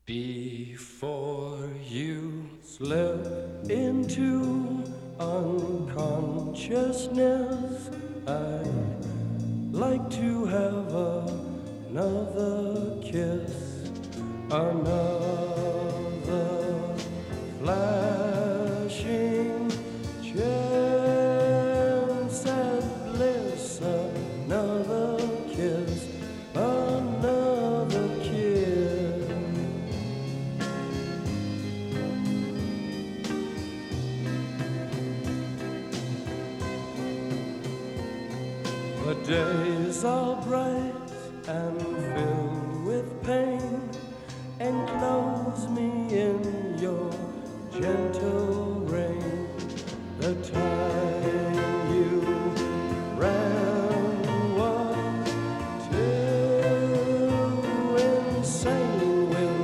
Before you slip into unconsciousness, I'd like to have another kiss, another flashing chance at bliss, another kiss, another kiss. The days are bright and filled with pain. Enclose me in your gentle rain. The time